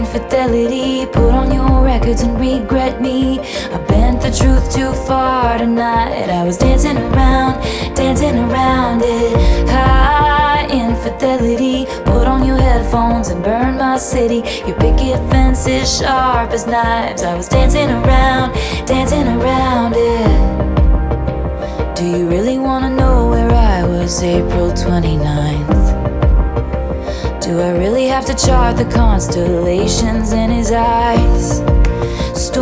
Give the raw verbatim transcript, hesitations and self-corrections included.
infidelity. Put on your records and regret me. I bent the truth too far tonight. I was dancing around, dancing around it. High infidelity. Put on your headphones and burn my city. Your picket fence is sharp as knives. I was dancing around, dancing around it. Do you really wanna know where I was April twenty-ninth? Do I really have to chart the constellations in his eyes?